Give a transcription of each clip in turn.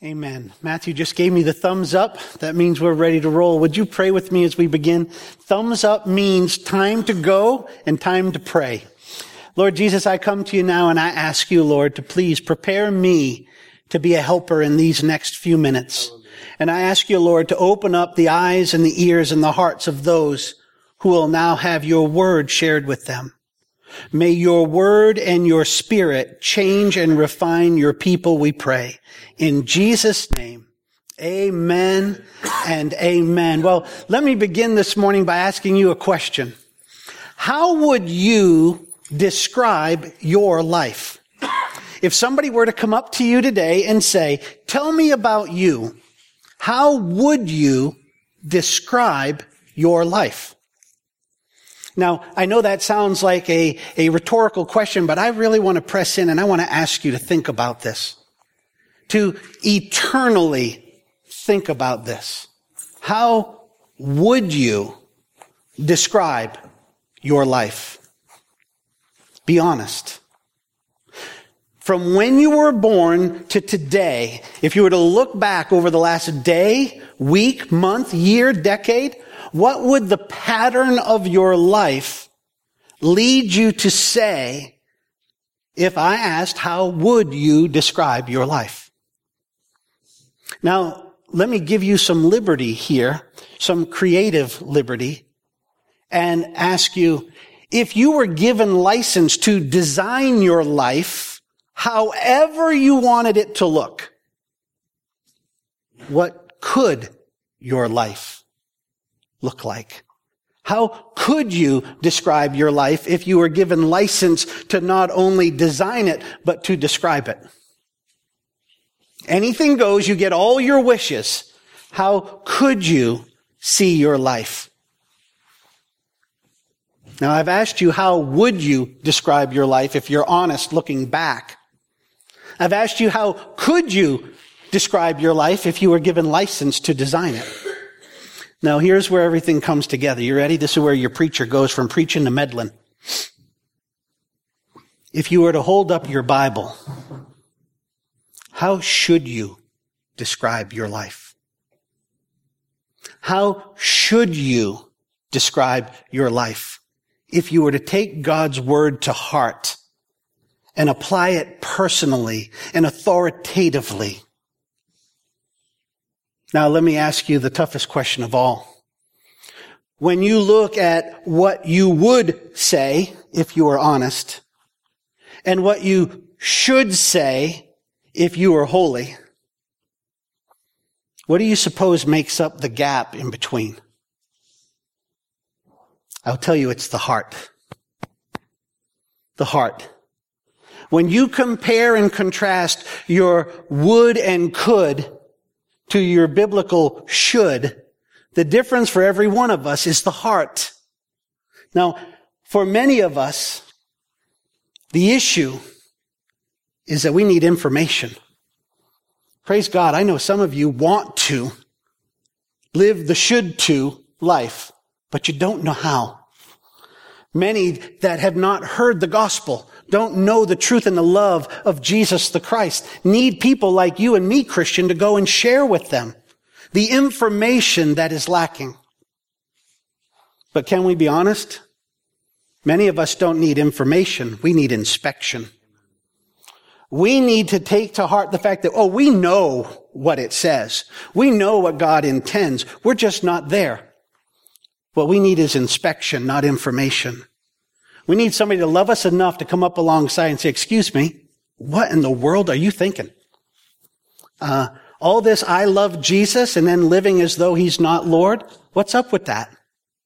Amen. Matthew just gave me the thumbs up. That means we're ready to roll. Would you pray with me as we begin? Thumbs up means time to go and time to pray. Lord Jesus, I come to you now and I ask you, Lord, to please prepare me to be a helper in these next few minutes. And I ask you, Lord, to open up the eyes and the ears and the hearts of those who will now have your word shared with them. May your word and your spirit change and refine your people, we pray. In Jesus' name, amen and amen. Well, let me begin this morning by asking you a question. How would you describe your life? If somebody were to come up to you today and say, tell me about you, how would you describe your life? Now, I know that sounds like a rhetorical question, but I really want to press in and I want to ask you to think about this. To eternally think about this. How would you describe your life? Be honest. From when you were born to today, if you were to look back over the last day, week, month, year, decade, what would the pattern of your life lead you to say if I asked, how would you describe your life? Now, let me give you some liberty here, some creative liberty, and ask you, if you were given license to design your life however you wanted it to look, what could your life look like? How could you describe your life if you were given license to not only design it, but to describe it? Anything goes, you get all your wishes. How could you see your life? Now, I've asked you, how would you describe your life if you're honest looking back? I've asked you, how could you describe your life if you were given license to design it? Now, here's where everything comes together. You ready? This is where your preacher goes from preaching to meddling. If you were to hold up your Bible, how should you describe your life? How should you describe your life if you were to take God's word to heart and apply it personally and authoritatively? Now, let me ask you the toughest question of all. When you look at what you would say, if you were honest, and what you should say, if you were holy, what do you suppose makes up the gap in between? I'll tell you, it's the heart. The heart. When you compare and contrast your would and could to your biblical should, the difference for every one of us is the heart. Now, for many of us, the issue is that we need information. Praise God, I know some of you want to live the should to life, but you don't know how. Many that have not heard the gospel, don't know the truth and the love of Jesus the Christ, need people like you and me, Christian, to go and share with them the information that is lacking. But can we be honest? Many of us don't need information. We need inspection. We need to take to heart the fact that, we know what it says. We know what God intends. We're just not there. What we need is inspection, not information. We need somebody to love us enough to come up alongside and say, excuse me, what in the world are you thinking? All this, I love Jesus, and then living as though he's not Lord. What's up with that?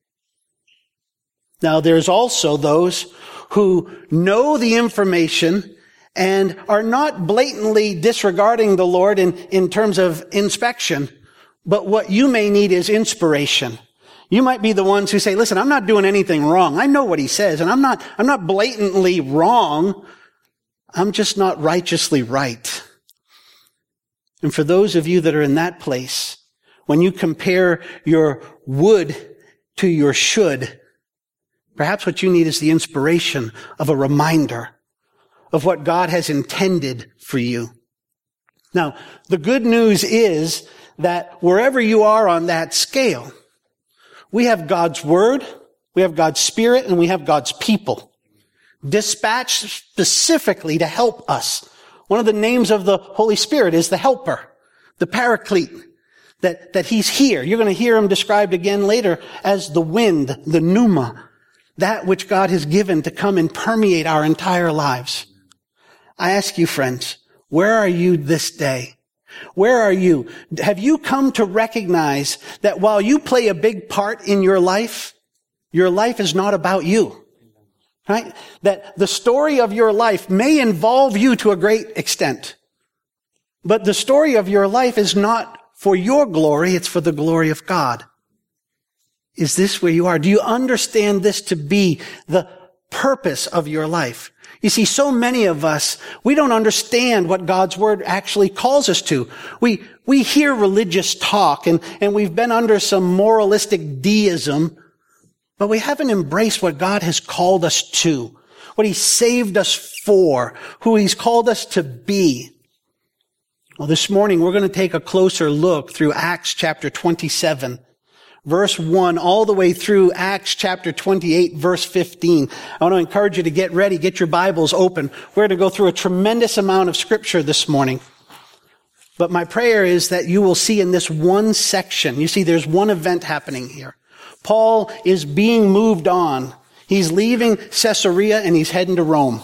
Now, there's also those who know the information and are not blatantly disregarding the Lord in terms of inspection, but what you may need is inspiration. You might be the ones who say, listen, I'm not doing anything wrong. I know what he says, and I'm not blatantly wrong. I'm just not righteously right. And for those of you that are in that place, when you compare your would to your should, perhaps what you need is the inspiration of a reminder of what God has intended for you. Now, the good news is that wherever you are on that scale, we have God's Word, we have God's Spirit, and we have God's people, dispatched specifically to help us. One of the names of the Holy Spirit is the Helper, the Paraclete, that He's here. You're going to hear Him described again later as the wind, the pneuma, that which God has given to come and permeate our entire lives. I ask you, friends, where are you this day? Where are you? Have you come to recognize that while you play a big part in your life is not about you? Right? That the story of your life may involve you to a great extent. But the story of your life is not for your glory, it's for the glory of God. Is this where you are? Do you understand this to be the purpose of your life? You see, so many of us, we don't understand what God's Word actually calls us to. We hear religious talk and we've been under some moralistic deism, but we haven't embraced what God has called us to, what He saved us for, who He's called us to be. Well, this morning we're going to take a closer look through Acts chapter 27. Verse 1 all the way through Acts chapter 28, verse 15. I want to encourage you to get ready, get your Bibles open. We're going to go through a tremendous amount of scripture this morning. But my prayer is that you will see in this one section, you see there's one event happening here. Paul is being moved on. He's leaving Caesarea and he's heading to Rome.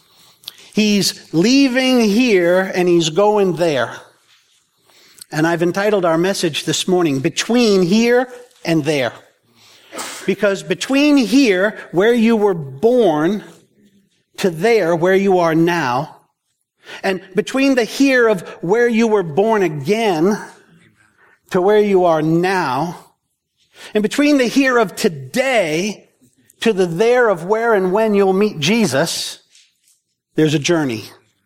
He's leaving here and he's going there. And I've entitled our message this morning, Between Here and There. Because between here, where you were born, to there, where you are now, and between the here of where you were born again to where you are now, and between the here of today to the there of where and when you'll meet Jesus, there's a journey.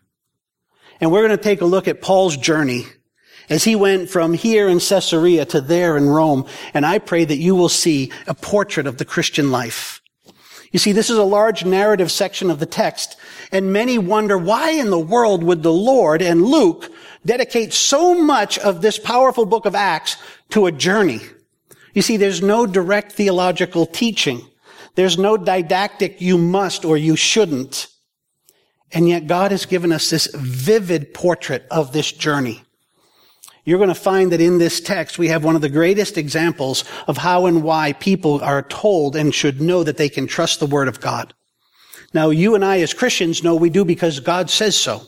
And we're going to take a look at Paul's journey as he went from here in Caesarea to there in Rome. And I pray that you will see a portrait of the Christian life. You see, this is a large narrative section of the text, and many wonder why in the world would the Lord and Luke dedicate so much of this powerful book of Acts to a journey. You see, there's no direct theological teaching. There's no didactic you must or you shouldn't. And yet God has given us this vivid portrait of this journey. You're going to find that in this text we have one of the greatest examples of how and why people are told and should know that they can trust the Word of God. Now, you and I as Christians know we do because God says so.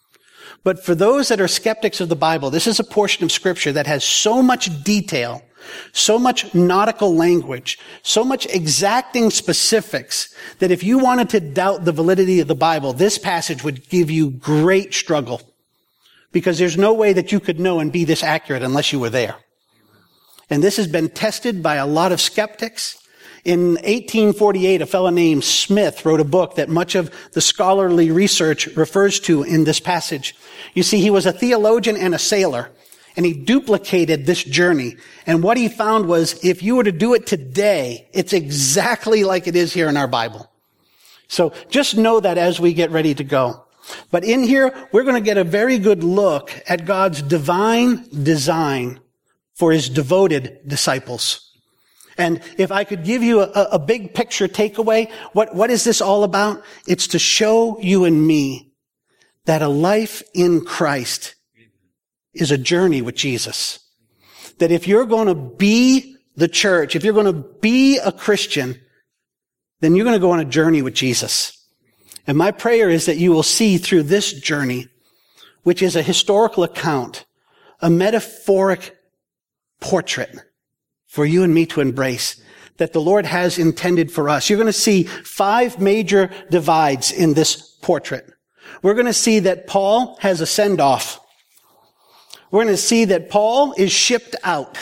But for those that are skeptics of the Bible, this is a portion of Scripture that has so much detail, so much nautical language, so much exacting specifics, that if you wanted to doubt the validity of the Bible, this passage would give you great struggle. Because there's no way that you could know and be this accurate unless you were there. And this has been tested by a lot of skeptics. In 1848, a fellow named Smith wrote a book that much of the scholarly research refers to in this passage. You see, he was a theologian and a sailor, and he duplicated this journey. And what he found was, if you were to do it today, it's exactly like it is here in our Bible. So just know that as we get ready to go. But in here, we're going to get a very good look at God's divine design for His devoted disciples. And if I could give you a big picture takeaway, what is this all about? It's to show you and me that a life in Christ is a journey with Jesus. That if you're going to be the church, if you're going to be a Christian, then you're going to go on a journey with Jesus. And my prayer is that you will see through this journey, which is a historical account, a metaphoric portrait for you and me to embrace that the Lord has intended for us. You're going to see 5 major divides in this portrait. We're going to see that Paul has a send-off. We're going to see that Paul is shipped out.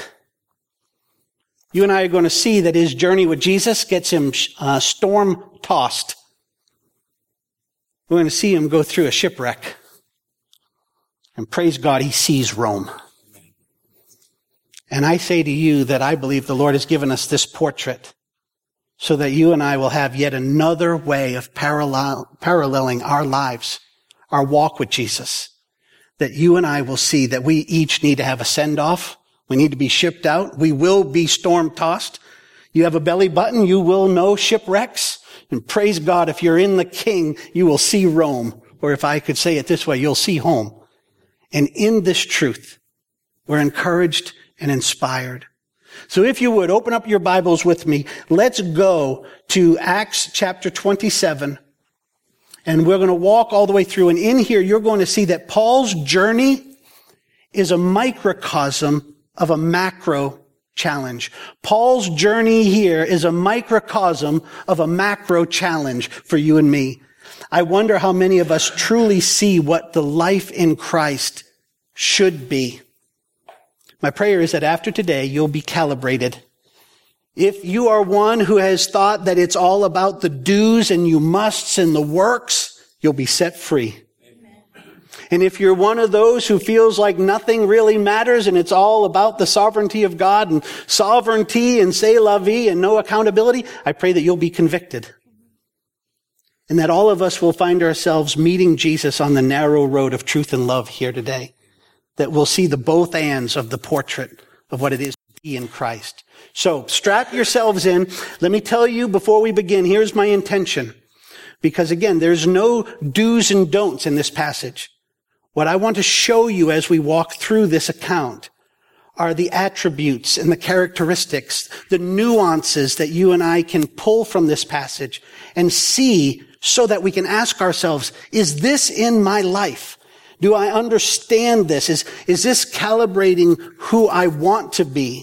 You and I are going to see that his journey with Jesus gets him storm-tossed. We're going to see him go through a shipwreck. And praise God, he sees Rome. And I say to you that I believe the Lord has given us this portrait so that you and I will have yet another way of paralleling our lives, our walk with Jesus. that you and I will see that we each need to have a send-off. We need to be shipped out. We will be storm-tossed. You have a belly button, you will know shipwrecks. And praise God, if you're in the King, you will see Rome. Or if I could say it this way, you'll see home. And in this truth, we're encouraged and inspired. So if you would, open up your Bibles with me. Let's go to Acts chapter 27. And we're going to walk all the way through. And in here, you're going to see that Paul's journey is a microcosm of a macro challenge. Paul's journey here is a microcosm of a macro challenge for you and me. I wonder how many of us truly see what the life in Christ should be. My prayer is that after today, you'll be calibrated. If you are one who has thought that it's all about the do's and you musts and the works, you'll be set free. And if you're one of those who feels like nothing really matters and it's all about the sovereignty of God and sovereignty and c'est la vie and no accountability, I pray that you'll be convicted. And that all of us will find ourselves meeting Jesus on the narrow road of truth and love here today. That we'll see the both ands of the portrait of what it is to be in Christ. So strap yourselves in. Let me tell you before we begin, here's my intention. Because again, there's no do's and don'ts in this passage. What I want to show you as we walk through this account are the attributes and the characteristics, the nuances that you and I can pull from this passage and see so that we can ask ourselves, is this in my life? Do I understand this? Is this calibrating who I want to be?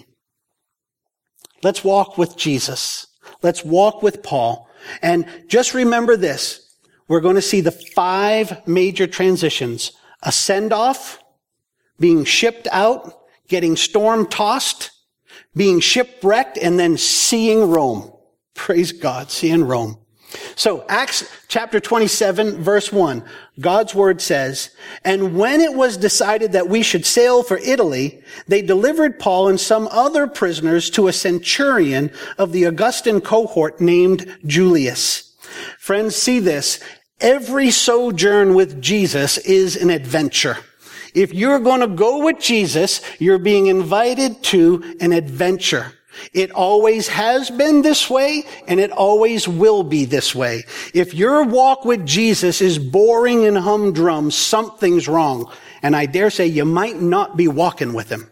Let's walk with Jesus. Let's walk with Paul. And just remember this. We're going to see the 5 major transitions. A send-off, being shipped out, getting storm-tossed, being shipwrecked, and then seeing Rome. Praise God, seeing Rome. So, Acts chapter 27, verse 1, God's word says, "And when it was decided that we should sail for Italy, they delivered Paul and some other prisoners to a centurion of the Augustan cohort named Julius." Friends, see this. Every sojourn with Jesus is an adventure. If you're going to go with Jesus, you're being invited to an adventure. It always has been this way, and it always will be this way. If your walk with Jesus is boring and humdrum, something's wrong. And I dare say you might not be walking with him.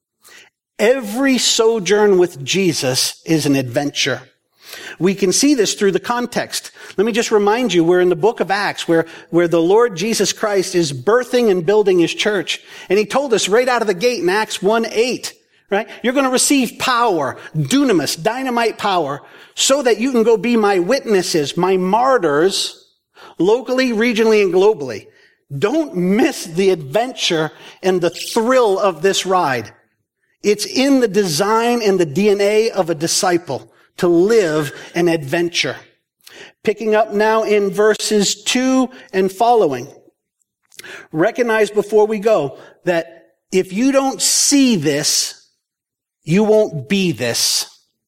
Every sojourn with Jesus is an adventure. We can see this through the context. Let me just remind you, we're in the book of Acts where the Lord Jesus Christ is birthing and building his church. And he told us right out of the gate in Acts 1:8, right? You're going to receive power, dunamis, dynamite power, so that you can go be my witnesses, my martyrs, locally, regionally, and globally. Don't miss the adventure and the thrill of this ride. It's in the design and the DNA of a disciple to live an adventure. Picking up now in verses 2 and following. Recognize before we go that if you don't see this, you won't be this.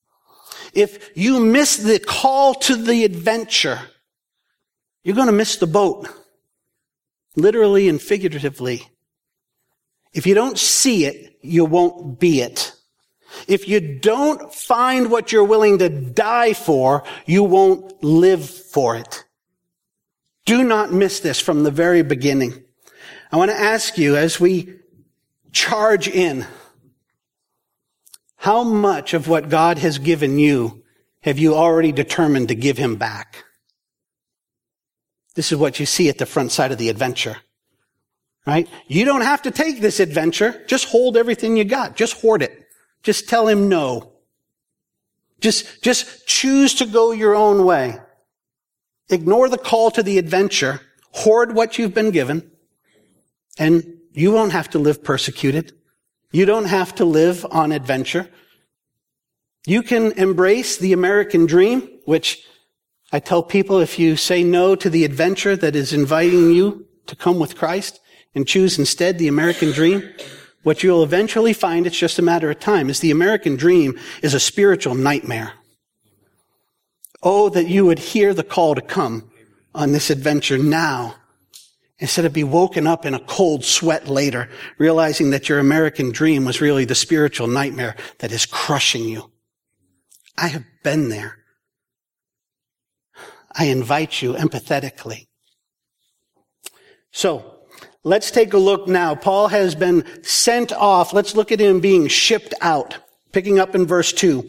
If you miss the call to the adventure, you're going to miss the boat. Literally and figuratively. If you don't see it, you won't be it. If you don't find what you're willing to die for, you won't live for it. Do not miss this from the very beginning. I want to ask you as we charge in, how much of what God has given you have you already determined to give him back? This is what you see at the front side of the adventure, right? You don't have to take this adventure. Just hold everything you got. Just hoard it. Just tell him no. Just choose to go your own way. Ignore the call to the adventure. Hoard what you've been given. And you won't have to live persecuted. You don't have to live on adventure. You can embrace the American dream, which I tell people, if you say no to the adventure that is inviting you to come with Christ and choose instead the American dream, what you'll eventually find, it's just a matter of time, is the American dream is a spiritual nightmare. Oh, that you would hear the call to come on this adventure now instead of be woken up in a cold sweat later, realizing that your American dream was really the spiritual nightmare that is crushing you. I have been there. I invite you empathetically. So, let's take a look now. Paul has been sent off. Let's look at him being shipped out. Picking up in verse 2.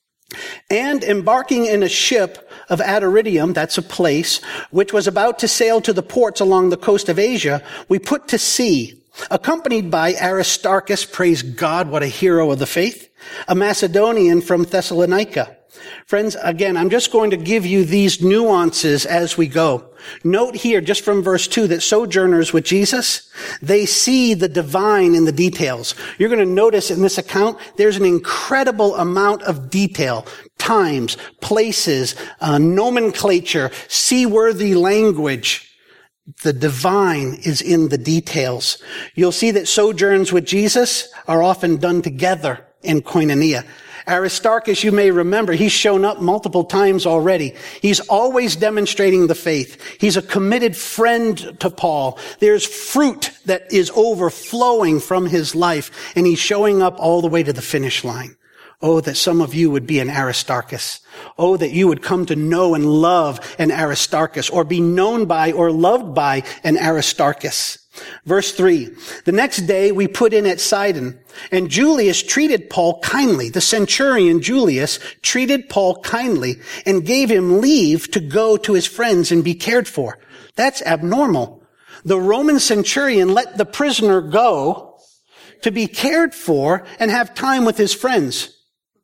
And embarking in a ship of Adiridium, that's a place, which was about to sail to the ports along the coast of Asia, we put to sea, accompanied by Aristarchus, praise God, what a hero of the faith, a Macedonian from Thessalonica. Friends, again, I'm just going to give you these nuances as we go. Note here, just from verse 2, that sojourners with Jesus, they see the divine in the details. You're going to notice in this account, there's an incredible amount of detail, times, places, nomenclature, seaworthy language. The divine is in the details. You'll see that sojourns with Jesus are often done together in koinonia. Aristarchus, you may remember, he's shown up multiple times already. He's always demonstrating the faith. He's a committed friend to Paul. There's fruit that is overflowing from his life, and he's showing up all the way to the finish line. Oh, that some of you would be an Aristarchus. Oh, that you would come to know and love an Aristarchus, or be known by or loved by an Aristarchus. Verse 3, the next day we put in at Sidon, and Julius treated Paul kindly. The centurion Julius treated Paul kindly and gave him leave to go to his friends and be cared for. That's abnormal. The Roman centurion let the prisoner go to be cared for and have time with his friends.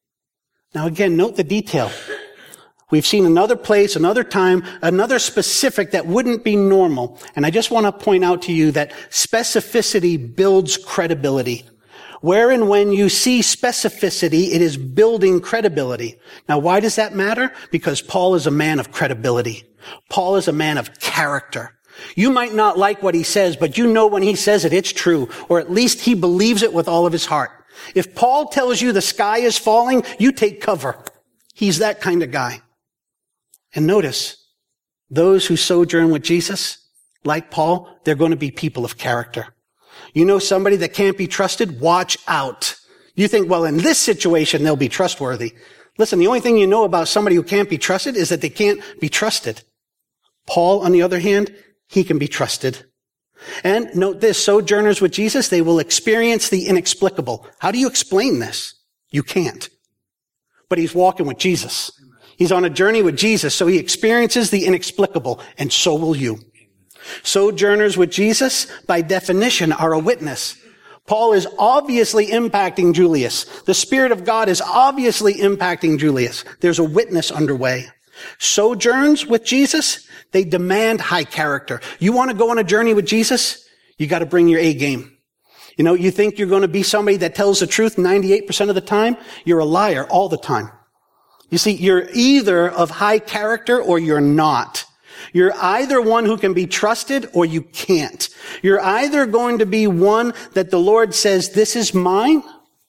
Now again, note the detail. We've seen another place, another time, another specific that wouldn't be normal. And I just want to point out to you that specificity builds credibility. Where and when you see specificity, it is building credibility. Now, why does that matter? Because Paul is a man of credibility. Paul is a man of character. You might not like what he says, but you know when he says it, it's true. Or at least he believes it with all of his heart. If Paul tells you the sky is falling, you take cover. He's that kind of guy. And notice, those who sojourn with Jesus, like Paul, they're going to be people of character. You know somebody that can't be trusted? Watch out. You think, well, in this situation, they'll be trustworthy. Listen, the only thing you know about somebody who can't be trusted is that they can't be trusted. Paul, on the other hand, he can be trusted. And note this, sojourners with Jesus, they will experience the inexplicable. How do you explain this? You can't. But he's walking with Jesus. He's on a journey with Jesus, so he experiences the inexplicable, and so will you. Sojourners with Jesus, by definition, are a witness. Paul is obviously impacting Julius. The Spirit of God is obviously impacting Julius. There's a witness underway. Sojourns with Jesus, they demand high character. You want to go on a journey with Jesus? You got to bring your A game. You know, you think you're going to be somebody that tells the truth 98% of the time? You're a liar all the time. You see, you're either of high character or you're not. You're either one who can be trusted or you can't. You're either going to be one that the Lord says, this is mine,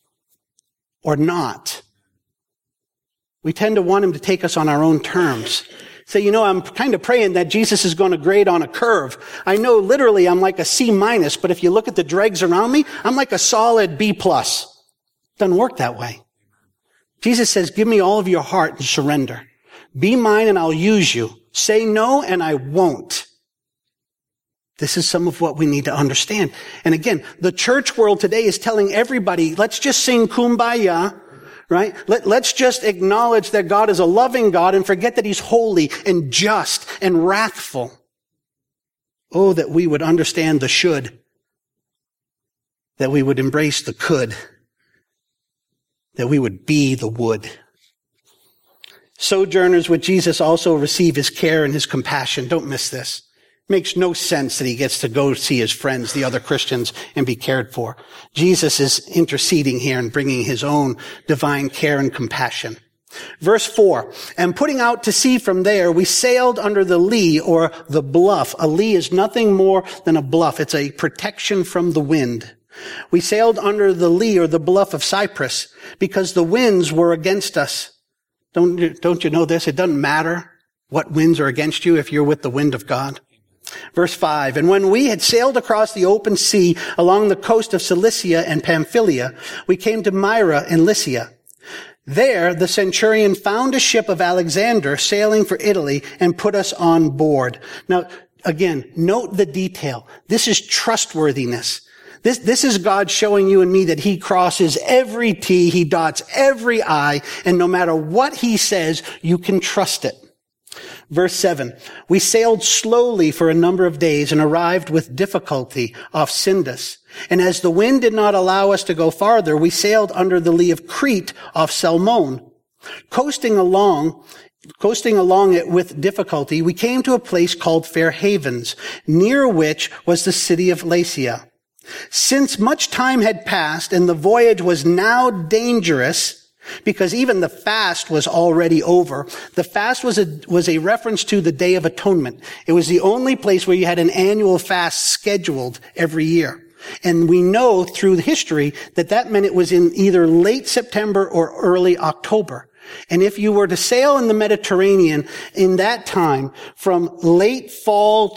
or not. We tend to want him to take us on our own terms. Say, you know, I'm kind of praying that Jesus is going to grade on a curve. I know literally I'm like a C-, but if you look at the dregs around me, I'm like a solid B+. Doesn't work that way. Jesus says, give me all of your heart and surrender. Be mine and I'll use you. Say no and I won't. This is some of what we need to understand. And again, the church world today is telling everybody, let's just sing Kumbaya, right? Let's just acknowledge that God is a loving God and forget that he's holy and just and wrathful. Oh, that we would understand the should. That we would embrace the could. That we would be the would. Sojourners with Jesus also receive his care and his compassion. Don't miss this. It makes no sense that he gets to go see his friends, the other Christians, and be cared for. Jesus is interceding here and bringing his own divine care and compassion. Verse 4, and putting out to sea from there, we sailed under the lee or the bluff. A lee is nothing more than a bluff. It's a protection from the wind. We sailed under the lee or the bluff of Cyprus because the winds were against us. Don't you know this? It doesn't matter what winds are against you if you're with the wind of God. Verse 5, and when we had sailed across the open sea along the coast of Cilicia and Pamphylia, we came to Myra in Lycia. There, the centurion found a ship of Alexander sailing for Italy and put us on board. Now, again, note the detail. This is trustworthiness. This is God showing you and me that he crosses every T, he dots every I, and no matter what he says, you can trust it. Verse 7, we sailed slowly for a number of days and arrived with difficulty off Sindus. And as the wind did not allow us to go farther, we sailed under the lee of Crete off Salmone. Coasting along it with difficulty, we came to a place called Fair Havens, near which was the city of Lasea. Since much time had passed and the voyage was now dangerous, because even the fast was already over. The fast was a reference to the Day of Atonement. It was the only place where you had an annual fast scheduled every year. And we know through history that meant it was in either late September or early October. And if you were to sail in the Mediterranean in that time from late summer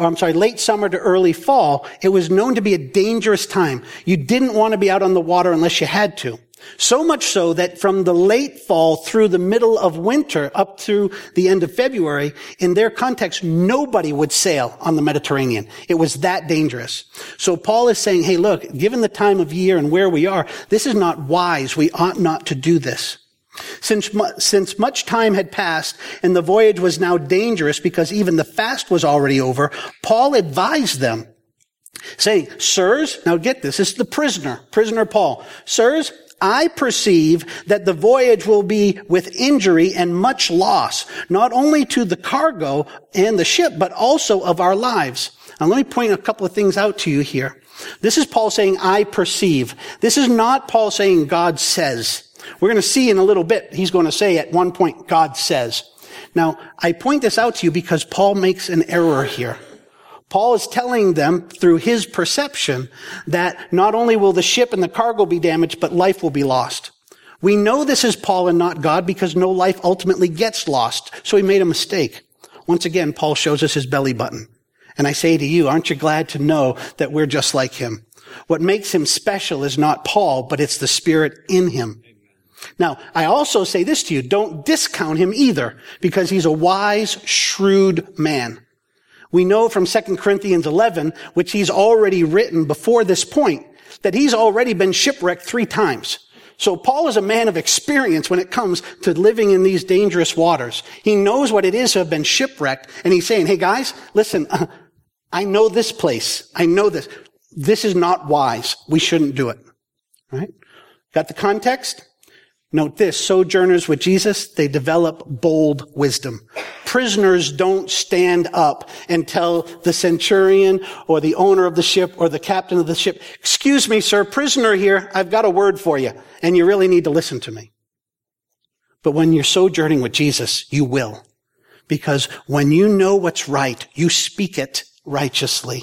to early fall, it was known to be a dangerous time. You didn't want to be out on the water unless you had to. So much so that from the late fall through the middle of winter up through the end of February, in their context, nobody would sail on the Mediterranean. It was that dangerous. So Paul is saying, hey, look, given the time of year and where we are, this is not wise. We ought not to do this. Since much time had passed and the voyage was now dangerous because even the fast was already over, Paul advised them, saying, sirs, now get this is the prisoner Paul. Sirs, I perceive that the voyage will be with injury and much loss, not only to the cargo and the ship, but also of our lives. Now let me point a couple of things out to you here. This is Paul saying, I perceive. This is not Paul saying God says. We're going to see in a little bit, he's going to say at one point, God says. Now, I point this out to you because Paul makes an error here. Paul is telling them through his perception that not only will the ship and the cargo be damaged, but life will be lost. We know this is Paul and not God because no life ultimately gets lost. So he made a mistake. Once again, Paul shows us his belly button. And I say to you, aren't you glad to know that we're just like him? What makes him special is not Paul, but it's the Spirit in him. Now, I also say this to you, don't discount him either, because he's a wise, shrewd man. We know from 2 Corinthians 11, which he's already written before this point, that he's already been shipwrecked 3 times. So Paul is a man of experience when it comes to living in these dangerous waters. He knows what it is to have been shipwrecked, and he's saying, hey guys, listen, I know this place. I know this. This is not wise. We shouldn't do it. Right? Got the context? Note this, sojourners with Jesus, they develop bold wisdom. Prisoners don't stand up and tell the centurion or the owner of the ship or the captain of the ship, excuse me, sir, prisoner here, I've got a word for you, and you really need to listen to me. But when you're sojourning with Jesus, you will. Because when you know what's right, you speak it righteously.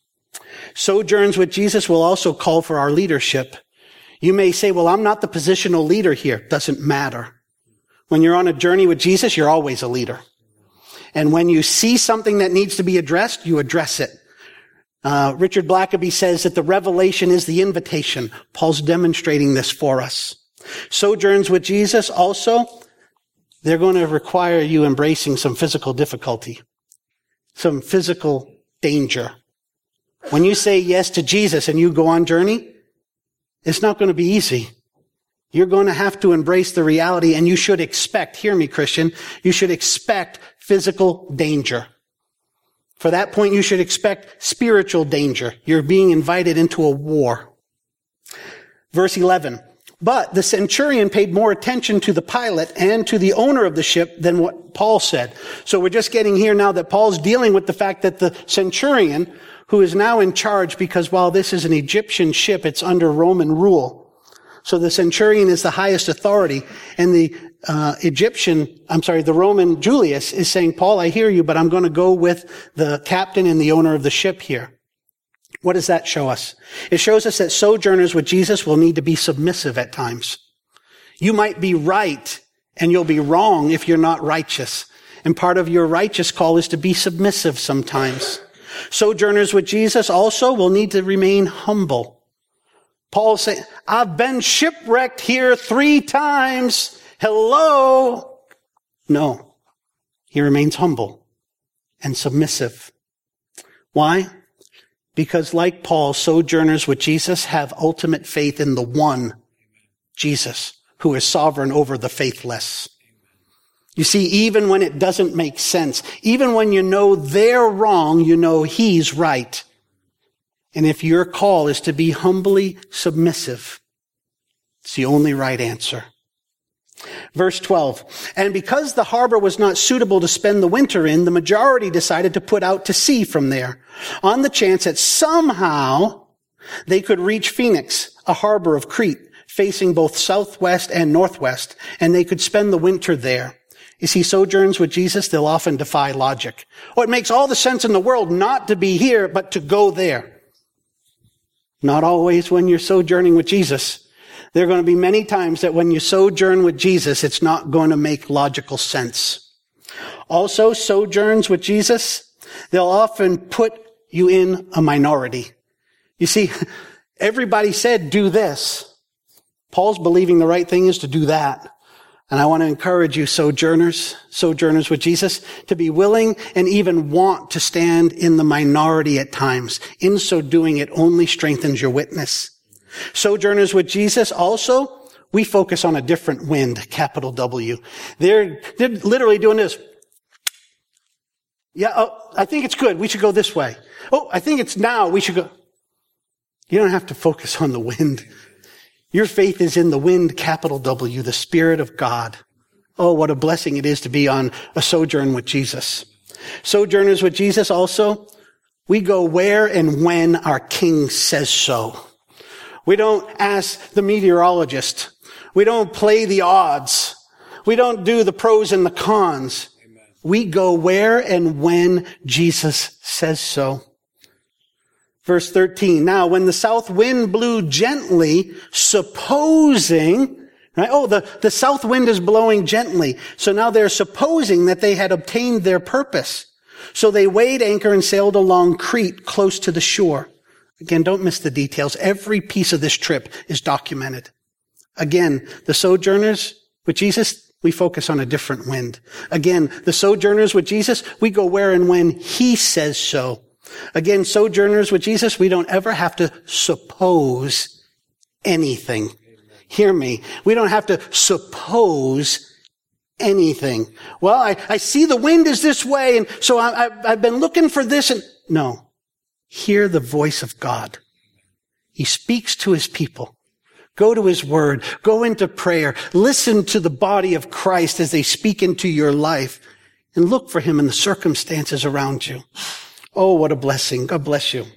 Sojourns with Jesus will also call for our leadership. You may say, well, I'm not the positional leader here. Doesn't matter. When you're on a journey with Jesus, you're always a leader. And when you see something that needs to be addressed, you address it. Richard Blackaby says that the revelation is the invitation. Paul's demonstrating this for us. Sojourns with Jesus also, they're going to require you embracing some physical difficulty, some physical danger. When you say yes to Jesus and you go on journey, it's not going to be easy. You're going to have to embrace the reality, and you should expect, hear me, Christian, you should expect physical danger. For that point, you should expect spiritual danger. You're being invited into a war. Verse 11. But the centurion paid more attention to the pilot and to the owner of the ship than what Paul said. So we're just getting here now that Paul's dealing with the fact that the centurion, who is now in charge, because while this is an Egyptian ship, it's under Roman rule. So the centurion is the highest authority, and the Roman Julius is saying, Paul, I hear you, but I'm going to go with the captain and the owner of the ship here. What does that show us? It shows us that sojourners with Jesus will need to be submissive at times. You might be right, and you'll be wrong if you're not righteous. And part of your righteous call is to be submissive sometimes. Sojourners with Jesus also will need to remain humble. Paul saying, I've been shipwrecked here 3 times. Hello. No, he remains humble and submissive. Why? Because like Paul, sojourners with Jesus have ultimate faith in the one, Jesus, who is sovereign over the faithless. You see, even when it doesn't make sense, even when you know they're wrong, you know he's right. And if your call is to be humbly submissive, it's the only right answer. Verse 12, and because the harbor was not suitable to spend the winter in, the majority decided to put out to sea from there, on the chance that somehow they could reach Phoenix, a harbor of Crete, facing both southwest and northwest, and they could spend the winter there. You see, sojourns with Jesus, they'll often defy logic. Oh, it makes all the sense in the world not to be here, but to go there. Not always when you're sojourning with Jesus. There are going to be many times that when you sojourn with Jesus, it's not going to make logical sense. Also, sojourns with Jesus, they'll often put you in a minority. You see, everybody said, do this. Paul's believing the right thing is to do that. And I want to encourage you, sojourners with Jesus, to be willing and even want to stand in the minority at times. In so doing, it only strengthens your witness. Sojourners with Jesus also, we focus on a different wind, capital W. They're literally doing this. Yeah, I think it's good. We should go this way. Oh, I think it's now. We should go. You don't have to focus on the wind. Your faith is in the wind, capital W, the Spirit of God. Oh, what a blessing it is to be on a sojourn with Jesus. Sojourners with Jesus also, we go where and when our King says so. We don't ask the meteorologist. We don't play the odds. We don't do the pros and the cons. Amen. We go where and when Jesus says so. Verse 13, now when the south wind blew gently, supposing, right? Oh, the south wind is blowing gently. So now they're supposing that they had obtained their purpose. So they weighed anchor and sailed along Crete close to the shore. Again, don't miss the details. Every piece of this trip is documented. Again, the sojourners with Jesus, we focus on a different wind. Again, the sojourners with Jesus, we go where and when he says so. Again, sojourners with Jesus, we don't ever have to suppose anything. Hear me. We don't have to suppose anything. Well, I see the wind is this way, and so I've been looking for this. And no. Hear the voice of God. He speaks to his people. Go to his word. Go into prayer. Listen to the body of Christ as they speak into your life, and look for him in the circumstances around you. Oh, what a blessing. God bless you.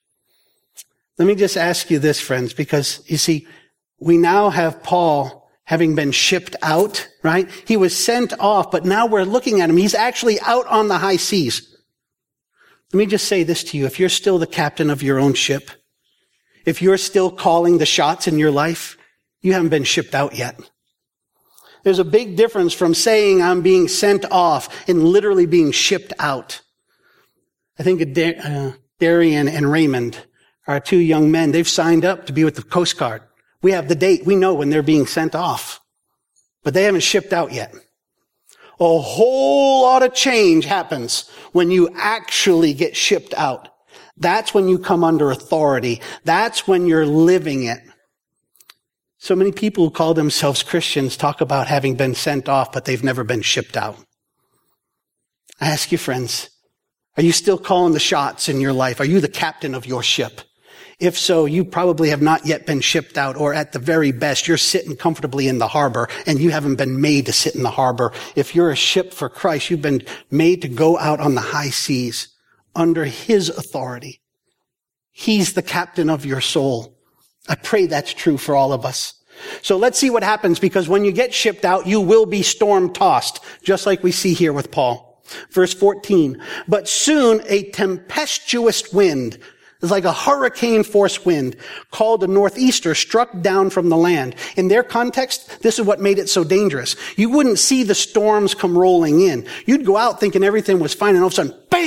Let me just ask you this, friends, because you see, we now have Paul having been shipped out, right? He was sent off, but now we're looking at him. He's actually out on the high seas. Let me just say this to you. If you're still the captain of your own ship, if you're still calling the shots in your life, you haven't been shipped out yet. There's a big difference from saying I'm being sent off and literally being shipped out. I think Darian and Raymond are 2 young men. They've signed up to be with the Coast Guard. We have the date. We know when they're being sent off, but they haven't shipped out yet. A whole lot of change happens when you actually get shipped out. That's when you come under authority. That's when you're living it. So many people who call themselves Christians talk about having been sent off, but they've never been shipped out. I ask you, friends, are you still calling the shots in your life? Are you the captain of your ship? If so, you probably have not yet been shipped out, or at the very best, you're sitting comfortably in the harbor and you haven't been made to sit in the harbor. If you're a ship for Christ, you've been made to go out on the high seas under his authority. He's the captain of your soul. I pray that's true for all of us. So let's see what happens, because when you get shipped out, you will be storm tossed, just like we see here with Paul. Verse 14, but soon a tempestuous wind, it's like a hurricane force wind called a northeaster, struck down from the land. In their context, this is what made it so dangerous. You wouldn't see the storms come rolling in. You'd go out thinking everything was fine, and all of a sudden, bam!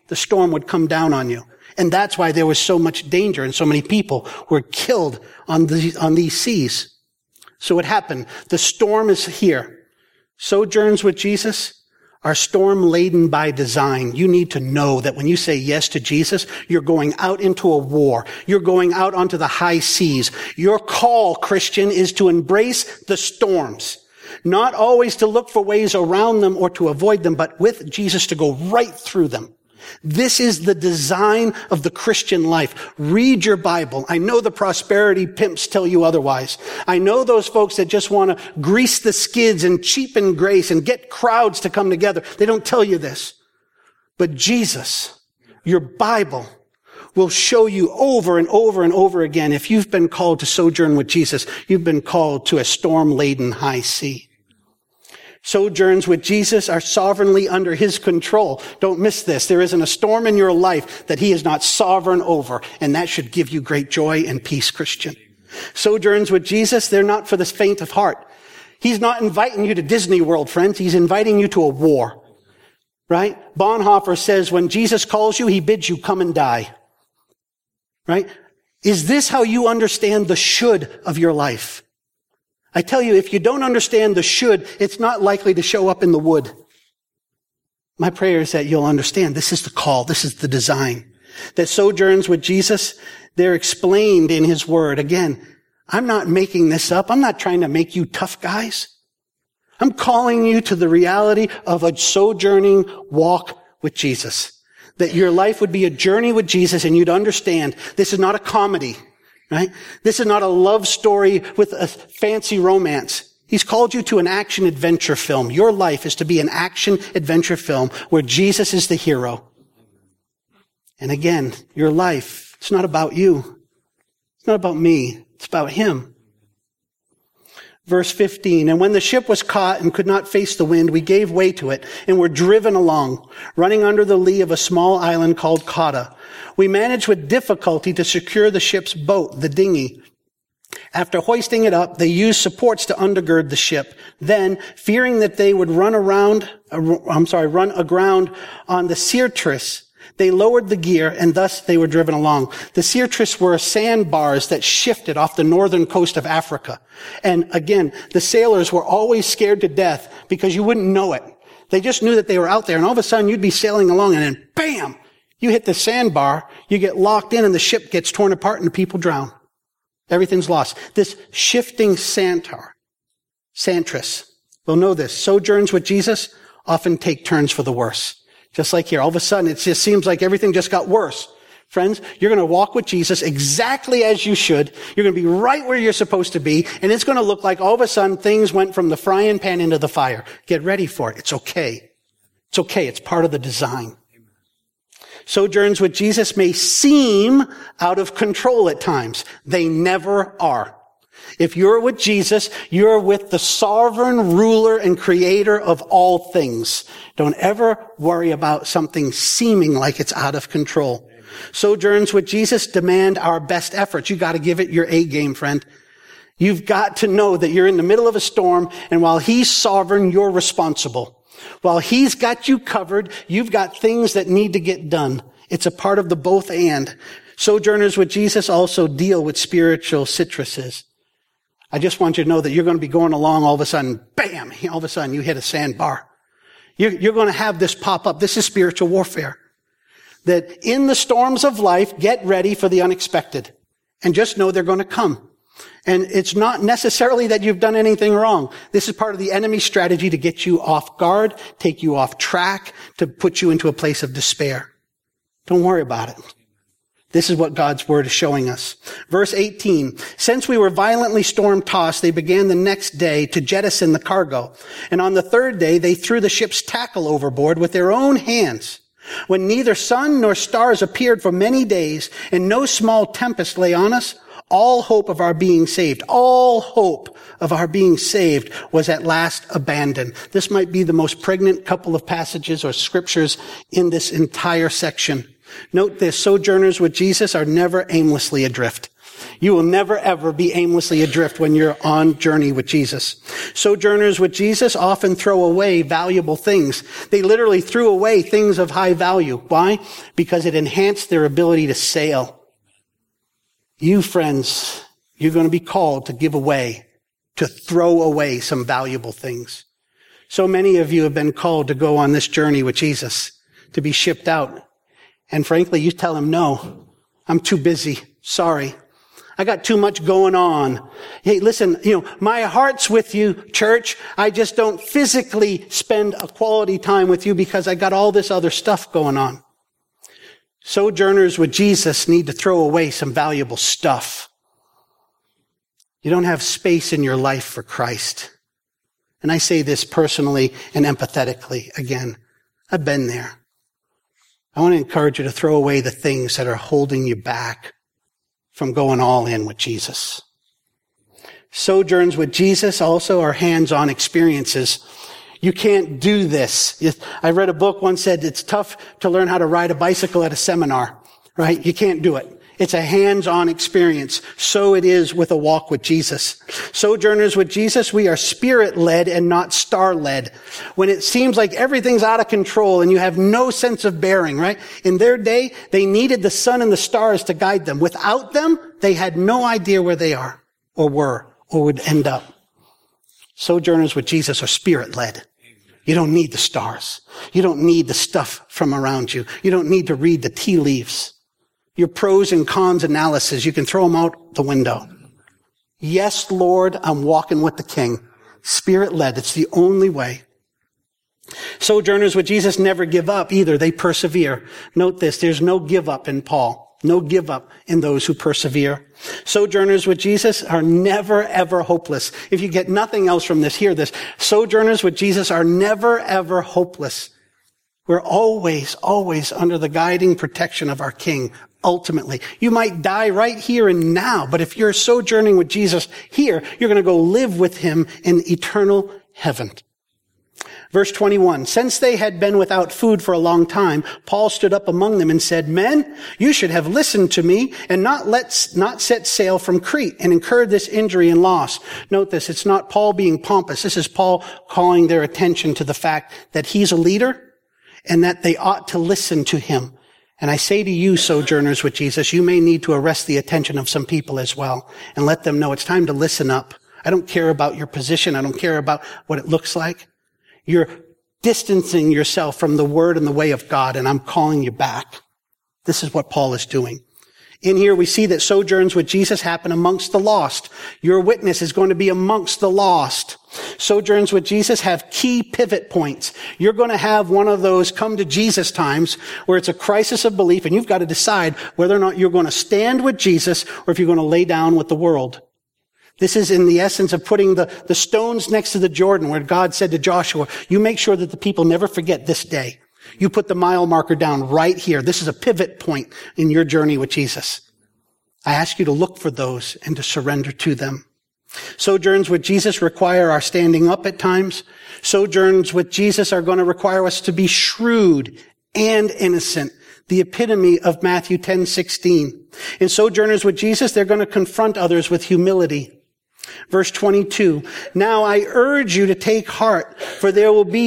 the storm would come down on you. And that's why there was so much danger and so many people were killed on these seas. So what happened? The storm is here. Sojourns with Jesus are storm laden by design. You need to know that when you say yes to Jesus, you're going out into a war. You're going out onto the high seas. Your call, Christian, is to embrace the storms. Not always to look for ways around them or to avoid them, but with Jesus to go right through them. This is the design of the Christian life. Read your Bible. I know the prosperity pimps tell you otherwise. I know those folks that just want to grease the skids and cheapen grace and get crowds to come together. They don't tell you this. But Jesus, your Bible, will show you over and over and over again, if you've been called to sojourn with Jesus, you've been called to a storm-laden high sea. Sojourns with Jesus are sovereignly under his control. Don't miss this. There isn't a storm in your life that he is not sovereign over, and that should give you great joy and peace, Christian. Sojourns with Jesus, they're not for the faint of heart. He's not inviting you to Disney World, friends. He's inviting you to a war, right? Bonhoeffer says, when Jesus calls you, he bids you come and die, right? Is this how you understand the should of your life? I tell you, if you don't understand the should, it's not likely to show up in the would. My prayer is that you'll understand this is the call, this is the design. That sojourns with Jesus, they're explained in his word. Again, I'm not making this up. I'm not trying to make you tough guys. I'm calling you to the reality of a sojourning walk with Jesus. That your life would be a journey with Jesus and you'd understand this is not a comedy. Right? This is not a love story with a fancy romance. He's called you to an action-adventure film. Your life is to be an action-adventure film where Jesus is the hero. And again, your life, it's not about you. It's not about me. It's about him. Verse 15, and when the ship was caught and could not face the wind, we gave way to it and were driven along, running under the lee of a small island called Cauda. We managed with difficulty to secure the ship's boat, the dinghy. After hoisting it up, they used supports to undergird the ship. Then, fearing that they would run aground on the Syrtis, they lowered the gear, and thus they were driven along. The Syrtis were sandbars that shifted off the northern coast of Africa. And again, the sailors were always scared to death because you wouldn't know it. They just knew that they were out there, and all of a sudden you'd be sailing along, and then bam! You hit the sandbar, you get locked in, and the ship gets torn apart, and the people drown. Everything's lost. This shifting santris. We'll know this. Sojourns with Jesus often take turns for the worse. Just like here, all of a sudden, it just seems like everything just got worse. Friends, you're going to walk with Jesus exactly as you should. You're going to be right where you're supposed to be, and it's going to look like all of a sudden things went from the frying pan into the fire. Get ready for it. It's okay. It's okay. It's part of the design. Sojourns with Jesus may seem out of control at times. They never are. If you're with Jesus, you're with the sovereign ruler and creator of all things. Don't ever worry about something seeming like it's out of control. Sojourns with Jesus demand our best efforts. You got to give it your A game, friend. You've got to know that you're in the middle of a storm, and while he's sovereign, you're responsible. While he's got you covered, you've got things that need to get done. It's a part of the both and. Sojourners with Jesus also deal with spiritual citruses. I just want you to know that you're going to be going along, all of a sudden, bam, all of a sudden you hit a sandbar. You're going to have this pop up. This is spiritual warfare. That in the storms of life, get ready for the unexpected. And just know they're going to come. And it's not necessarily that you've done anything wrong. This is part of the enemy's strategy to get you off guard, take you off track, to put you into a place of despair. Don't worry about it. This is what God's word is showing us. Verse 18, since we were violently storm-tossed, they began the next day to jettison the cargo. And on the third day, they threw the ship's tackle overboard with their own hands. When neither sun nor stars appeared for many days, and no small tempest lay on us, all hope of our being saved was at last abandoned. This might be the most pregnant couple of passages or scriptures in this entire section. Note this, sojourners with Jesus are never aimlessly adrift. You will never, ever be aimlessly adrift when you're on journey with Jesus. Sojourners with Jesus often throw away valuable things. They literally threw away things of high value. Why? Because it enhanced their ability to sail. You, friends, you're going to be called to give away, to throw away some valuable things. So many of you have been called to go on this journey with Jesus, to be shipped out. And frankly, you tell him, no, I'm too busy. Sorry. I got too much going on. Hey, listen, my heart's with you, church. I just don't physically spend a quality time with you because I got all this other stuff going on. Sojourners with Jesus need to throw away some valuable stuff. You don't have space in your life for Christ. And I say this personally and empathetically again. I've been there. I want to encourage you to throw away the things that are holding you back from going all in with Jesus. Sojourns with Jesus also are hands-on experiences. You can't do this. I read a book once said it's tough to learn how to ride a bicycle at a seminar, right? You can't do it. It's a hands-on experience. So it is with a walk with Jesus. Sojourners with Jesus, we are spirit-led and not star-led. When it seems like everything's out of control and you have no sense of bearing, right? In their day, they needed the sun and the stars to guide them. Without them, they had no idea where they are or were or would end up. Sojourners with Jesus are spirit-led. You don't need the stars. You don't need the stuff from around you. You don't need to read the tea leaves. Your pros and cons analysis, you can throw them out the window. Yes, Lord, I'm walking with the King. Spirit-led, it's the only way. Sojourners with Jesus never give up either. They persevere. Note this, there's no give up in Paul. No give up in those who persevere. Sojourners with Jesus are never, ever hopeless. If you get nothing else from this, hear this. Sojourners with Jesus are never, ever hopeless. We're always, always under the guiding protection of our King. Ultimately, you might die right here and now, but if you're sojourning with Jesus here, you're going to go live with him in eternal heaven. Verse 21, since they had been without food for a long time, Paul stood up among them and said, men, you should have listened to me and not set sail from Crete and incurred this injury and loss. Note this, it's not Paul being pompous. This is Paul calling their attention to the fact that he's a leader and that they ought to listen to him. And I say to you, sojourners with Jesus, you may need to arrest the attention of some people as well and let them know it's time to listen up. I don't care about your position. I don't care about what it looks like. You're distancing yourself from the word and the way of God, and I'm calling you back. This is what Paul is doing. In here, we see that sojourns with Jesus happen amongst the lost. Your witness is going to be amongst the lost. Sojourns with Jesus have key pivot points. You're going to have one of those come to Jesus times where it's a crisis of belief, and you've got to decide whether or not you're going to stand with Jesus or if you're going to lay down with the world. This is in the essence of putting the stones next to the Jordan where God said to Joshua, you make sure that the people never forget this day. You put the mile marker down right here. This is a pivot point in your journey with Jesus. I ask you to look for those and to surrender to them. Sojourns with Jesus require our standing up at times. Sojourns with Jesus are going to require us to be shrewd and innocent. The epitome of Matthew 10:16. In sojourners with Jesus, they're going to confront others with humility. Verse 22, now I urge you to take heart, for there will be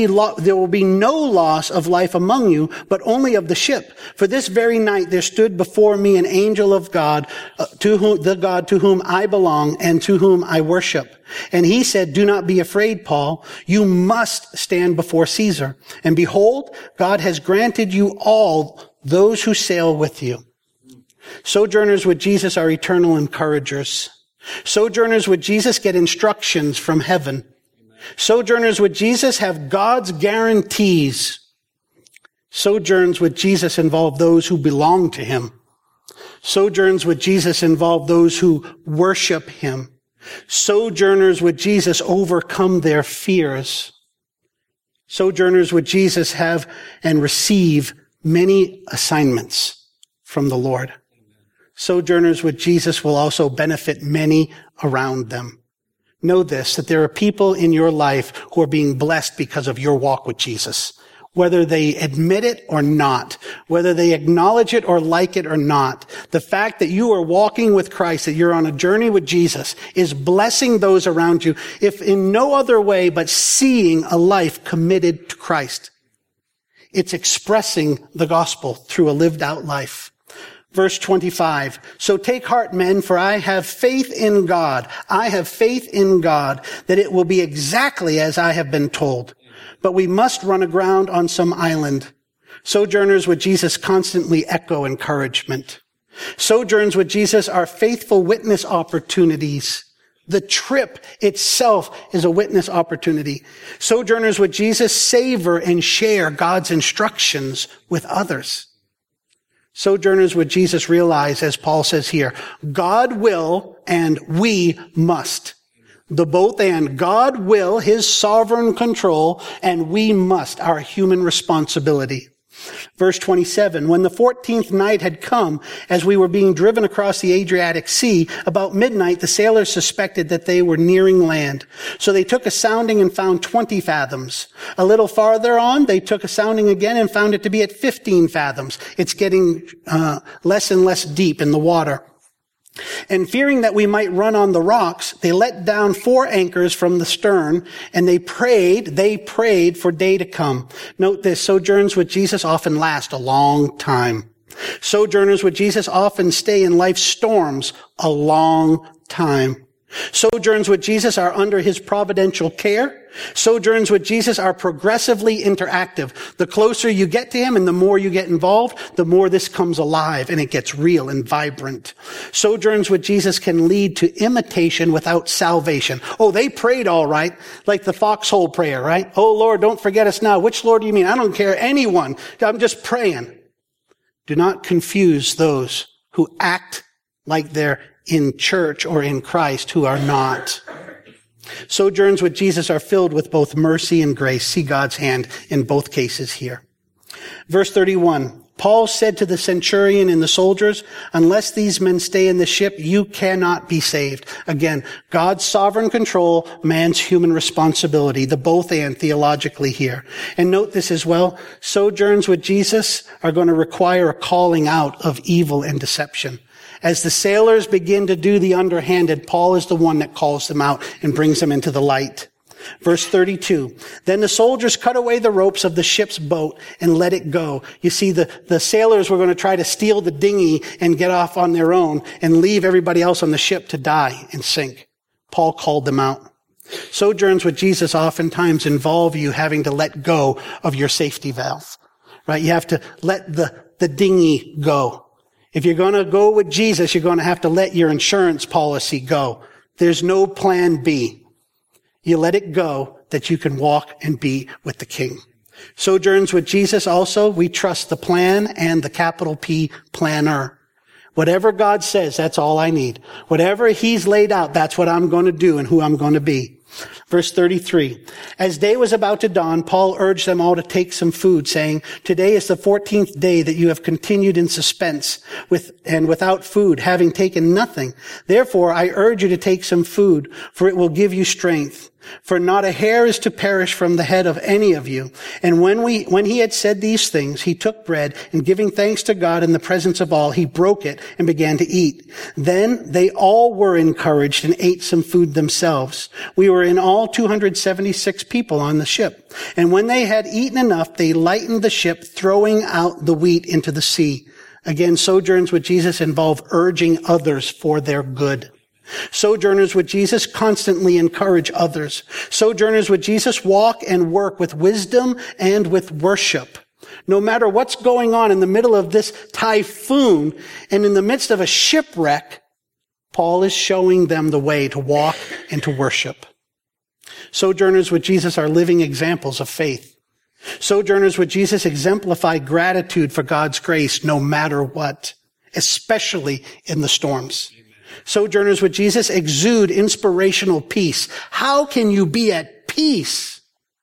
no loss of life among you, but only of the ship. For this very night there stood before me an angel of God, the God to whom I belong and to whom I worship. And he said, do not be afraid, Paul. You must stand before Caesar. And behold, God has granted you all those who sail with you. Sojourners with Jesus are eternal encouragers. Sojourners with Jesus get instructions from heaven. Sojourners with Jesus have God's guarantees. Sojourns with Jesus involve those who belong to him. Sojourns with Jesus involve those who worship him. Sojourners with Jesus overcome their fears. Sojourners with Jesus have and receive many assignments from the Lord. Sojourners with Jesus will also benefit many around them. Know this, that there are people in your life who are being blessed because of your walk with Jesus. whether they admit it or not, whether they acknowledge it or like it or not. The fact that you are walking with Christ, that you're on a journey with Jesus, is blessing those around you, if in no other way but seeing a life committed to Christ. It's expressing the gospel through a lived out life. Verse 25, so take heart, men, for I have faith in God. I have faith in God that it will be exactly as I have been told. But we must run aground on some island. Sojourners with Jesus constantly echo encouragement. Sojourns with Jesus are faithful witness opportunities. The trip itself is a witness opportunity. Sojourners with Jesus savor and share God's instructions with others. Sojourners with Jesus realize, as Paul says here, God will and we must. The both and. God will, his sovereign control, and we must, our human responsibility. Verse 27, when the 14th night had come, as we were being driven across the Adriatic Sea, about midnight the sailors suspected that they were nearing land. So they took a sounding and found 20 fathoms. A little farther on, they took a sounding again and found it to be at 15 fathoms. It's getting less and less deep in the water. And fearing that we might run on the rocks, they let down 4 anchors from the stern, and they prayed for day to come. Note this, sojourns with Jesus often last a long time. Sojourners with Jesus often stay in life's storms a long time. Sojourns with Jesus are under his providential care. Sojourns with Jesus are progressively interactive. The closer you get to him and the more you get involved, the more this comes alive and it gets real and vibrant. Sojourns with Jesus can lead to imitation without salvation. Oh, they prayed all right, like the foxhole prayer, right? Oh, Lord, don't forget us now. Which Lord do you mean? I don't care anyone. I'm just praying. Do not confuse those who act like they're in church or in Christ who are not. Sojourns with Jesus are filled with both mercy and grace. See God's hand in both cases here. Verse 31, Paul said to the centurion and the soldiers, unless these men stay in the ship, you cannot be saved. Again, God's sovereign control, man's human responsibility, the both and theologically here. And note this as well, sojourns with Jesus are going to require a calling out of evil and deception. As the sailors begin to do the underhanded, Paul is the one that calls them out and brings them into the light. Verse 32, then the soldiers cut away the ropes of the ship's boat and let it go. You see, the sailors were going to try to steal the dinghy and get off on their own and leave everybody else on the ship to die and sink. Paul called them out. Sojourns with Jesus oftentimes involve you having to let go of your safety valve, right? You have to let the dinghy go. If you're going to go with Jesus, you're going to have to let your insurance policy go. There's no plan B. You let it go that you can walk and be with the King. Sojourns with Jesus also, we trust the plan and the capital P planner. Whatever God says, that's all I need. Whatever he's laid out, that's what I'm going to do and who I'm going to be. Verse 33, as day was about to dawn, Paul urged them all to take some food, saying, today is the 14th day that you have continued in suspense and without food, having taken nothing. Therefore, I urge you to take some food, for it will give you strength. For not a hair is to perish from the head of any of you. And when he had said these things, he took bread, and giving thanks to God in the presence of all, he broke it and began to eat. Then they all were encouraged and ate some food themselves. We were in all 276 people on the ship. And when they had eaten enough, they lightened the ship, throwing out the wheat into the sea. Again, sojourns with Jesus involve urging others for their good. Sojourners with Jesus constantly encourage others. Sojourners with Jesus walk and work with wisdom and with worship. No matter what's going on in the middle of this typhoon and in the midst of a shipwreck, Paul is showing them the way to walk and to worship. Sojourners with Jesus are living examples of faith. Sojourners with Jesus exemplify gratitude for God's grace no matter what, especially in the storms. Sojourners with Jesus exude inspirational peace. How can you be at peace?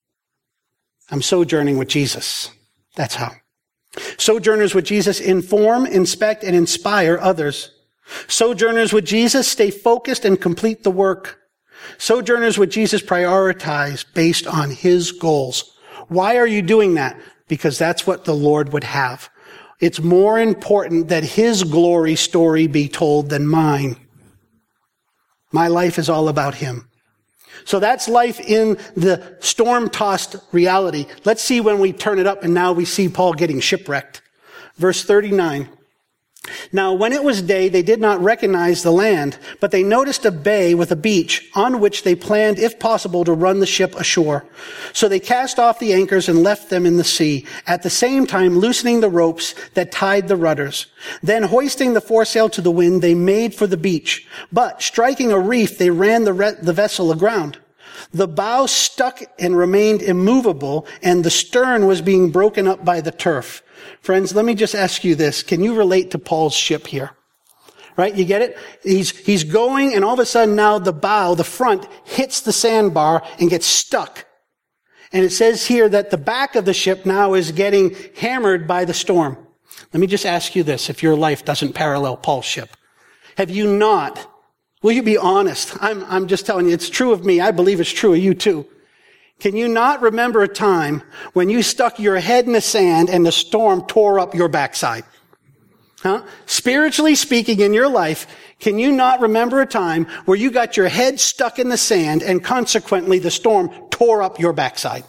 I'm sojourning with Jesus. That's how. Sojourners with Jesus inform, inspect, and inspire others. Sojourners with Jesus stay focused and complete the work. Sojourners with Jesus prioritize based on his goals. Why are you doing that? because that's what the Lord would have. It's more important that his glory story be told than mine. My life is all about him. So that's life in the storm-tossed reality. Let's see when we turn it up and now we see Paul getting shipwrecked. Verse 39. Now, when it was day, they did not recognize the land, but they noticed a bay with a beach on which they planned, if possible, to run the ship ashore. So they cast off the anchors and left them in the sea, at the same time loosening the ropes that tied the rudders. Then, hoisting the foresail to the wind, they made for the beach. But, striking a reef, they ran the vessel aground. The bow stuck and remained immovable, and the stern was being broken up by the turf. Friends, let me just ask you this. Can you relate to Paul's ship here? Right? You get it? He's going, and all of a sudden now the bow, the front, hits the sandbar and gets stuck. And it says here that the back of the ship now is getting hammered by the storm. Let me just ask you this, if your life doesn't parallel Paul's ship. Have you not? Will you be honest? I'm just telling you, it's true of me. I believe it's true of you too. Can you not remember a time when you stuck your head in the sand and the storm tore up your backside? Huh? Spiritually speaking in your life, can you not remember a time where you got your head stuck in the sand and consequently the storm tore up your backside?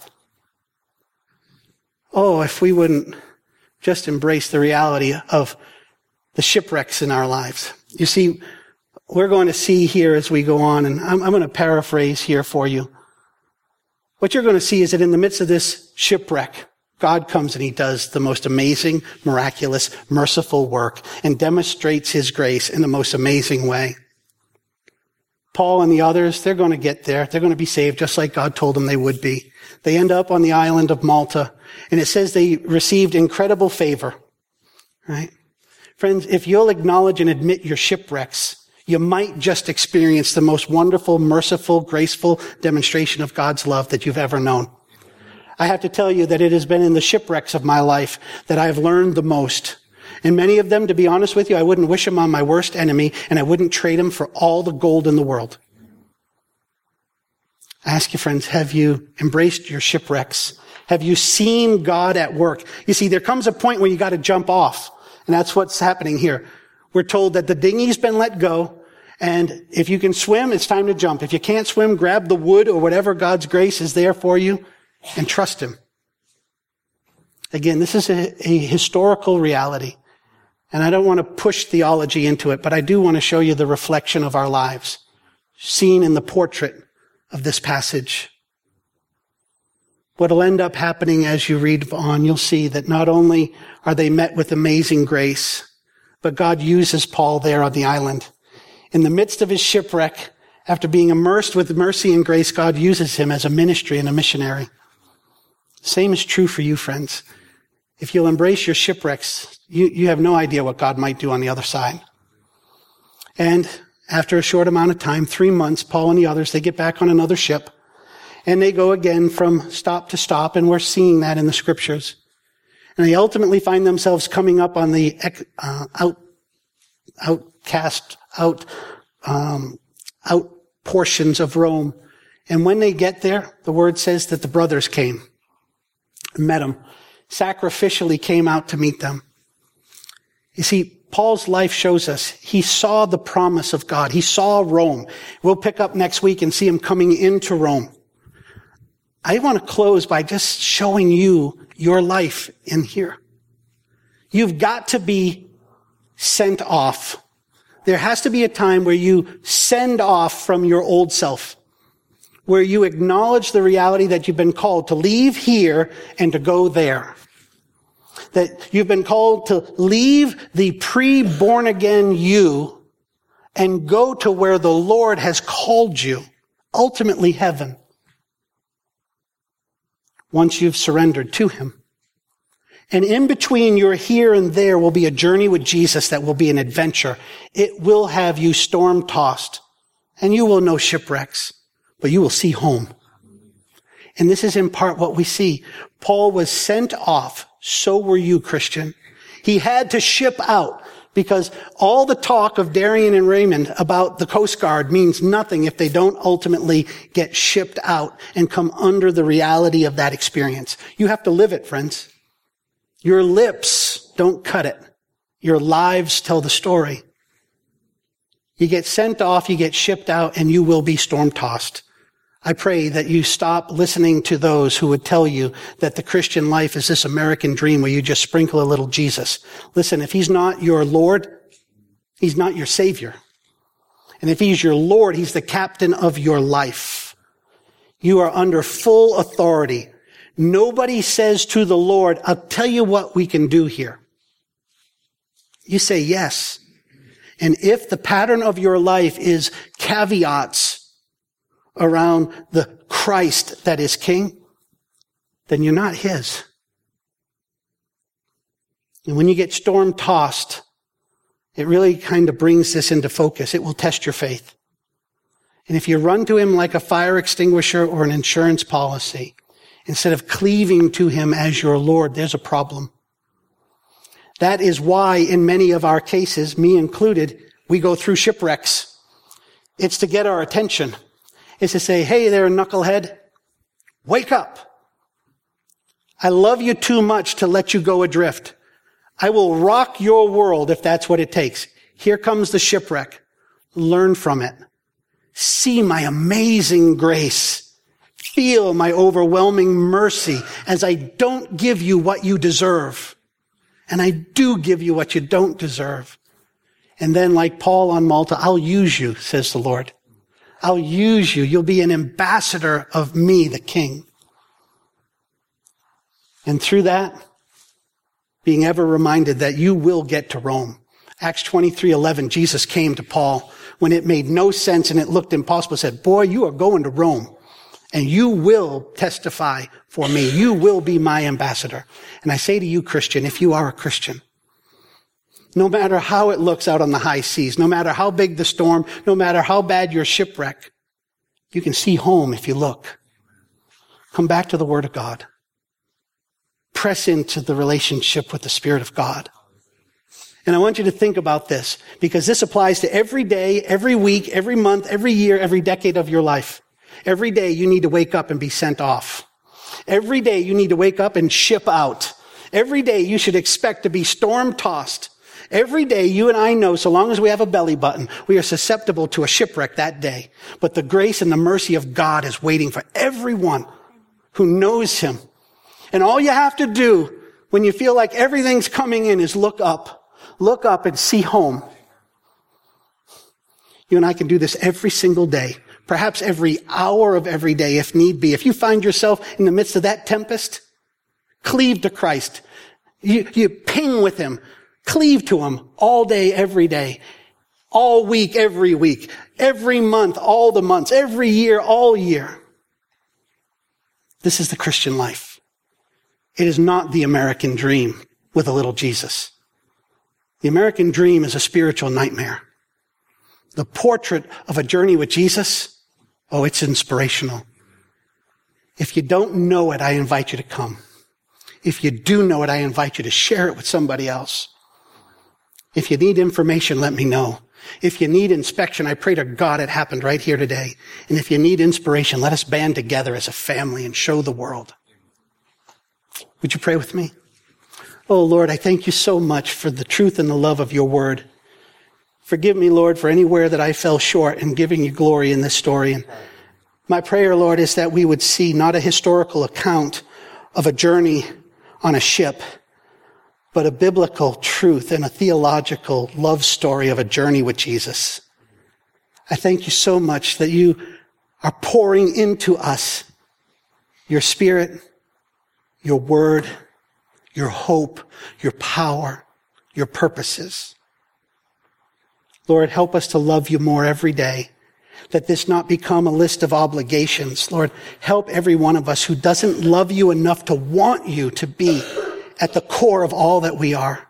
Oh, if we wouldn't just embrace the reality of the shipwrecks in our lives. You see, we're going to see here as we go on, and I'm going to paraphrase here for you. What you're going to see is that in the midst of this shipwreck, God comes and he does the most amazing, miraculous, merciful work and demonstrates his grace in the most amazing way. Paul and the others, they're going to get there. They're going to be saved just like God told them they would be. They end up on the island of Malta, and it says they received incredible favor. Right? Friends, if you'll acknowledge and admit your shipwrecks, you might just experience the most wonderful, merciful, graceful demonstration of God's love that you've ever known. I have to tell you that it has been in the shipwrecks of my life that I have learned the most. And many of them, to be honest with you, I wouldn't wish them on my worst enemy, and I wouldn't trade them for all the gold in the world. I ask you, friends, have you embraced your shipwrecks? Have you seen God at work? You see, there comes a point where you got to jump off, and that's what's happening here. We're told that the dinghy's been let go, and if you can swim, it's time to jump. If you can't swim, grab the wood or whatever God's grace is there for you and trust him. Again, this is a historical reality, and I don't want to push theology into it, but I do want to show you the reflection of our lives, seen in the portrait of this passage. What'll end up happening as you read on, you'll see that not only are they met with amazing grace, but God uses Paul there on the island. In the midst of his shipwreck, after being immersed with mercy and grace, God uses him as a ministry and a missionary. Same is true for you, friends. If you'll embrace your shipwrecks, you have no idea what God might do on the other side. And after a short amount of time, 3 months, Paul and the others, they get back on another ship, and they go again from stop to stop, and we're seeing that in the scriptures. And they ultimately find themselves coming up on the out portions of Rome. And when they get there, the word says that the brothers came and met them, sacrificially came out to meet them. You see, Paul's life shows us he saw the promise of God. He saw Rome. We'll pick up next week and see him coming into Rome. I want to close by just showing you your life in here. You've got to be sent off. There has to be a time where you send off from your old self, where you acknowledge the reality that you've been called to leave here and to go there. That you've been called to leave the pre-born again you and go to where the Lord has called you, ultimately heaven, once you've surrendered to him. And in between your here and there will be a journey with Jesus that will be an adventure. It will have you storm-tossed, and you will know shipwrecks, but you will see home. And this is in part what we see. Paul was sent off. So were you, Christian. He had to ship out because all the talk of Darian and Raymond about the Coast Guard means nothing if they don't ultimately get shipped out and come under the reality of that experience. You have to live it, friends. Your lips don't cut it. Your lives tell the story. You get sent off, you get shipped out, and you will be storm-tossed. I pray that you stop listening to those who would tell you that the Christian life is this American dream where you just sprinkle a little Jesus. Listen, if he's not your Lord, he's not your Savior. And if he's your Lord, he's the captain of your life. You are under full authority. Nobody says to the Lord, I'll tell you what we can do here. You say yes. And if the pattern of your life is caveats around the Christ that is King, then you're not his. And when you get storm-tossed, it really kind of brings this into focus. It will test your faith. And if you run to him like a fire extinguisher or an insurance policy, instead of cleaving to him as your Lord, there's a problem. That is why in many of our cases, me included, we go through shipwrecks. It's to get our attention. It's to say, hey there, knucklehead, wake up. I love you too much to let you go adrift. I will rock your world if that's what it takes. Here comes the shipwreck. Learn from it. See my amazing grace. Feel my overwhelming mercy as I don't give you what you deserve. And I do give you what you don't deserve. And then like Paul on Malta, I'll use you, says the Lord. I'll use you. You'll be an ambassador of me, the King. And through that, being ever reminded that you will get to Rome. Acts 23:11, Jesus came to Paul when it made no sense and it looked impossible. Said, boy, you are going to Rome and you will testify for me. You will be my ambassador. And I say to you, Christian, if you are a Christian, no matter how it looks out on the high seas, no matter how big the storm, no matter how bad your shipwreck, you can see home if you look. Come back to the Word of God. Press into the relationship with the Spirit of God. And I want you to think about this, because this applies to every day, every week, every month, every year, every decade of your life. Every day you need to wake up and be sent off. Every day you need to wake up and ship out. Every day you should expect to be storm-tossed. Every day you and I know, so long as we have a belly button, we are susceptible to a shipwreck that day. But the grace and the mercy of God is waiting for everyone who knows him. And all you have to do when you feel like everything's coming in is look up and see home. You and I can do this every single day, perhaps every hour of every day if need be. If you find yourself in the midst of that tempest, cleave to Christ. You ping with him. Cleave to him all day, every day, all week, every month, all the months, every year, all year. This is the Christian life. It is not the American dream with a little Jesus. The American dream is a spiritual nightmare. The portrait of a journey with Jesus, oh, it's inspirational. If you don't know it, I invite you to come. If you do know it, I invite you to share it with somebody else. If you need information, let me know. If you need inspection, I pray to God it happened right here today. And if you need inspiration, let us band together as a family and show the world. Would you pray with me? Oh, Lord, I thank you so much for the truth and the love of your word. Forgive me, Lord, for anywhere that I fell short in giving you glory in this story. And my prayer, Lord, is that we would see not a historical account of a journey on a ship, but a biblical truth and a theological love story of a journey with Jesus. I thank you so much that you are pouring into us your Spirit, your word, your hope, your power, your purposes. Lord, help us to love you more every day, that this not become a list of obligations. Lord, help every one of us who doesn't love you enough to want you to be at the core of all that we are.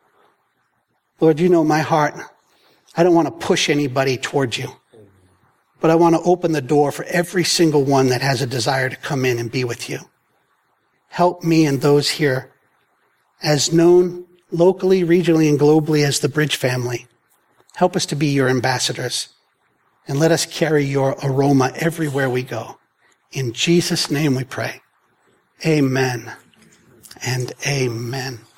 Lord, you know my heart. I don't want to push anybody towards you, but I want to open the door for every single one that has a desire to come in and be with you. Help me and those here, as known locally, regionally, and globally as the Bridge family. Help us to be your ambassadors, and let us carry your aroma everywhere we go. In Jesus' name we pray. Amen. and amen.